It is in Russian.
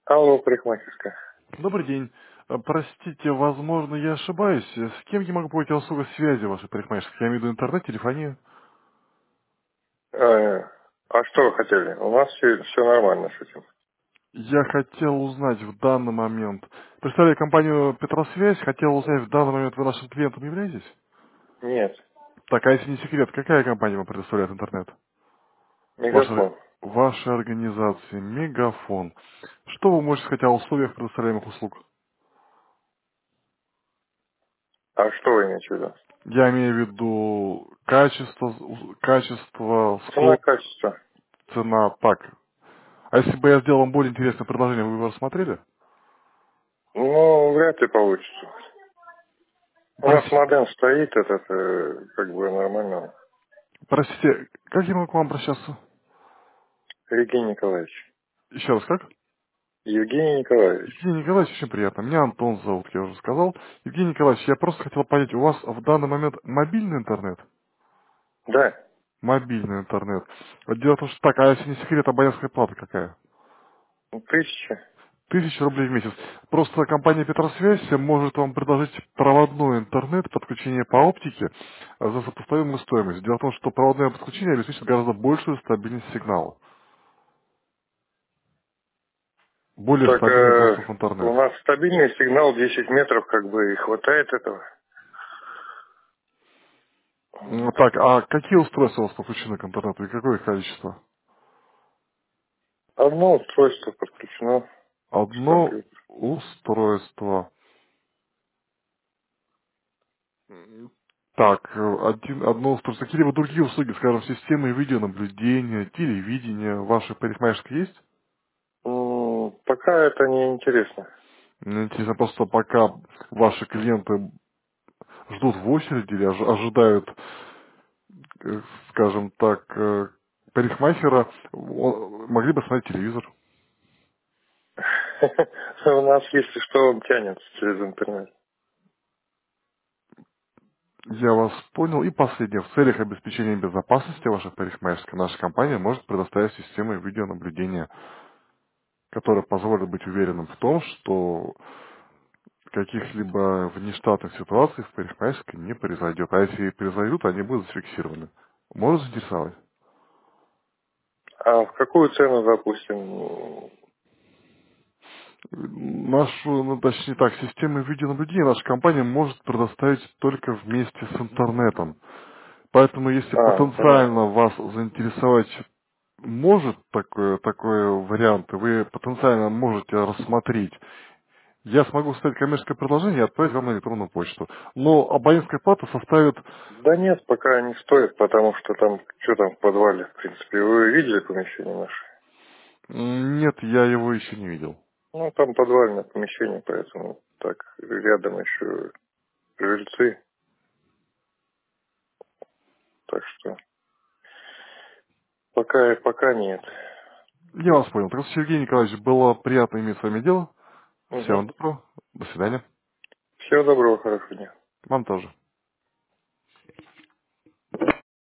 Алло, парикмахерская. Добрый день. Простите, возможно, я ошибаюсь. С кем я могу получить услугу связи вашей парикмахерской? Я имею в виду интернет, телефонию. А что вы хотели? У нас все нормально с этим. Я хотел узнать в данный момент. Представляю компанию Петросвязь, хотел узнать в данный момент, вы нашим клиентом являетесь? Нет, Так, а если не секрет, какая компания вам предоставляет интернет? Ваша, мегафон. ваша организация Мегафон. Что вы можете сказать о условиях предоставляемых услуг? А что вы имеете в виду? Я имею в виду качество, Цена, скорость, качество. цена. Так, а если бы я сделал вам более интересное предложение, вы бы его рассмотрели? Ну, вряд ли получится. У нас Простите, модем стоит, этот, как бы нормально. простите, как я могу к вам обращаться? Евгений Николаевич. Еще раз, как? Евгений Николаевич. Евгений Николаевич, очень приятно. Меня Антон зовут, я уже сказал. Евгений Николаевич, я просто хотел понять, у вас в данный момент мобильный интернет? Да, Мобильный интернет. Вот дело в том, что так, а если не секрет, абонентская плата какая? 1000. 1000 рублей в месяц. Просто компания Петросвязь может вам предложить проводной интернет, подключение по оптике за сопоставимую стоимость. Дело в том, что проводное подключение обеспечит гораздо большую стабильность сигнала. Более Так, стабильный доступ в интернет. у нас стабильный сигнал 10 метров, как бы и хватает этого. Так, а какие устройства у вас подключены к интернету и какое их количество? Одно устройство подключено к Одно компьютеру. устройство. Так, одно устройство. Какие-либо другие услуги, скажем, системы видеонаблюдения, телевидения, ваши парикмахерские есть? Пока это не интересно. Мне интересно просто, пока ваши клиенты ждут в очереди или ожидают, скажем так, парикмахера, могли бы смотреть телевизор. У нас, если что, он тянется через интернет. Я вас понял. И последнее. В целях обеспечения безопасности вашей парикмахерской наша компания может предоставить систему видеонаблюдения, которая позволит быть уверенным в том, что каких-либо внештатных ситуаций в парикмахерской не произойдет. А если и произойдут, они будут зафиксированы. Может заинтересовать? А в какую цену запустим? Нашу, ну точнее так, систему видеонаблюдения наша компания может предоставить только вместе с интернетом. Поэтому если потенциально Понятно. вас заинтересовать может такой вариант, и вы потенциально можете рассмотреть, я смогу составить коммерческое предложение и отправить вам на электронную почту. Но абонентская плата составит... Да нет, пока не стоит, потому что там, что там в подвале, в принципе, вы видели помещение наше? Нет, я его еще не видел. Ну, там подвальное помещение, поэтому так, рядом еще жильцы, так что пока нет. Я вас понял. Так, Сергей Николаевич, было приятно иметь с вами дело. Всего Угу. доброго. До свидания. Всего доброго, хорошего дня. Вам тоже.